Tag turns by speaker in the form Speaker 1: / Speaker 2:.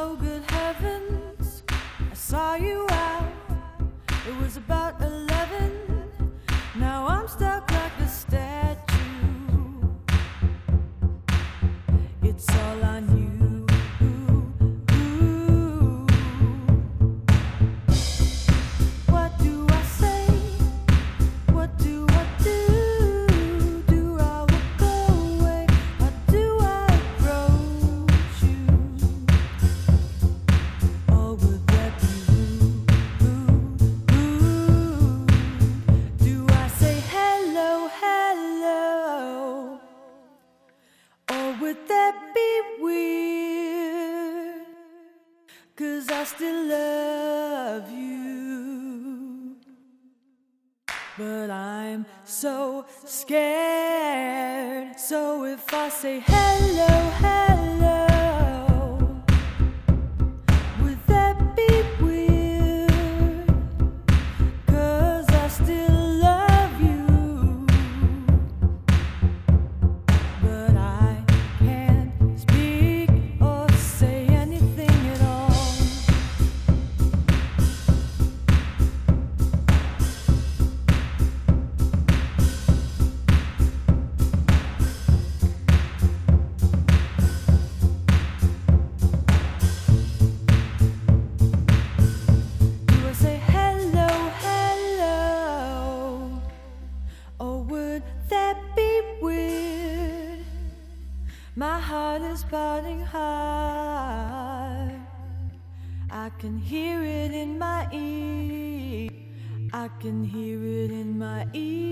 Speaker 1: Oh, good heavens, I saw you out. It was about 11. Now I'm stuck like a statue. It's all on you. What do I say? What do I do? Do I walk away or do I approach you? Or would that be rude? Do I say hello, hello? Or would that be weird? 'Cause I still love you, but I'm so scared. So if I say hello, hello, would that be weird? 'Cause I still love you, but I can't speak or say anything at all. Do I say hello, hello? Or would that be weird? My heart is pounding hard. I can hear it in my ear. I can hear it in my ear.